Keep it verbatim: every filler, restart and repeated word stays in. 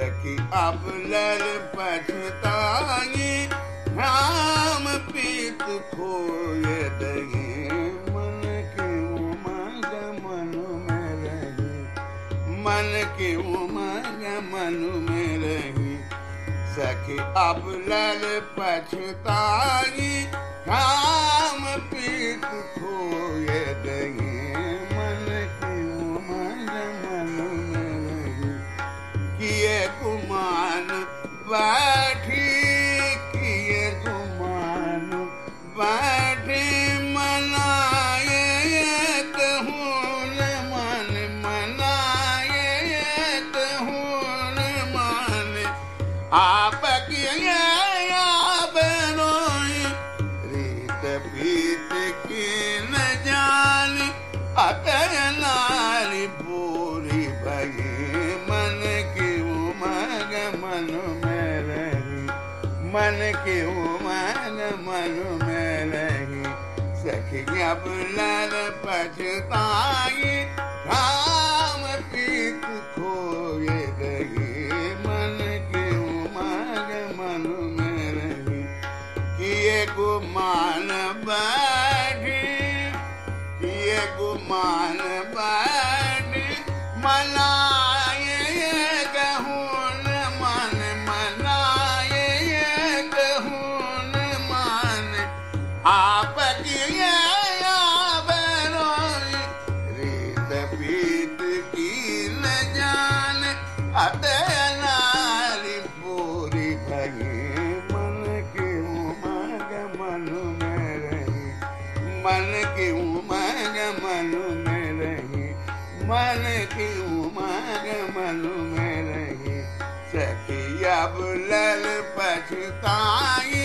सखी अब लल पछताई राम पीत खोए दही मन की उमंग मन में रही मन की उमंग मन में रही सखी अब लल पछताई राम पीत खोए दही मन की उमंग मन में रही किए गुमान बैठी किए गुमान बैठी मनाए कहून मन मनाए कहून मन आप किए आप रोई रीत पीत की न जानी अतः नारी पूरी भई मन की उमंग मन में रही मन की उमंग मन में रही सखी अब लल पछताई राम पीत खोए रही मन की उमंग मन में रही किए गुमान बैठी किए गुमान बैठी मनाए कहून मन मनाए कहून मन आप किए आप रोई रीत पीत की न जान अतः नारी पूरी भई मन की उमंग मन में रही मन की उमंग मन में रही मन की उमंग मन में रही सखी अब लल पछताई